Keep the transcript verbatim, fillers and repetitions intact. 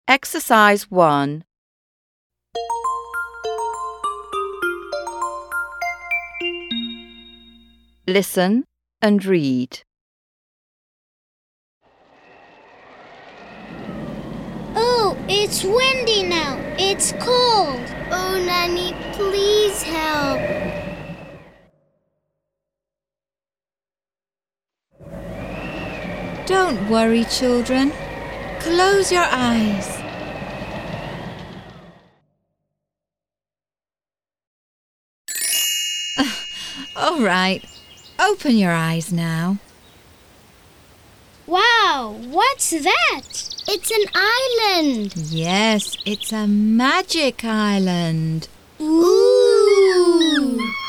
Exercise one. Listen and read. Oh, it's windy now. It's cold. Oh, Nanny, please help. Don't worry, children. Close your eyes. All right. Open your eyes now. Wow, what's that? It's an island. Yes, it's a magic island. Ooh!